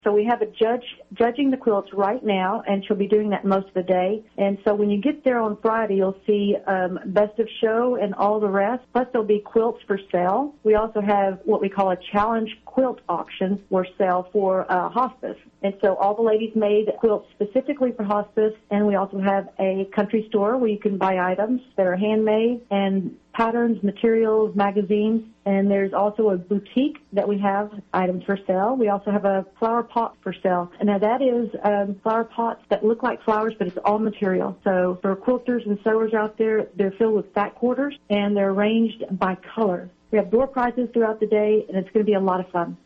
So we have a judge judging the quilts right now, and she'll be doing that most of the day. And so when you get there on Friday, you'll see best of show and all the rest. Plus, there'll be quilts for sale. We also have what we call a challenge quilt auction or sale for hospice. And so all the ladies made quilts specifically for hospice, and we also have a country store where you can buy items that are handmade and patterns, materials, magazines, and there's also a boutique that we have items for sale. We also have a flower pot for sale. And now that is flower pots that look like flowers, but it's all material. So for quilters and sewers out there, they're filled with fat quarters, and they're arranged by color. We have door prizes throughout the day, and it's going to be a lot of fun.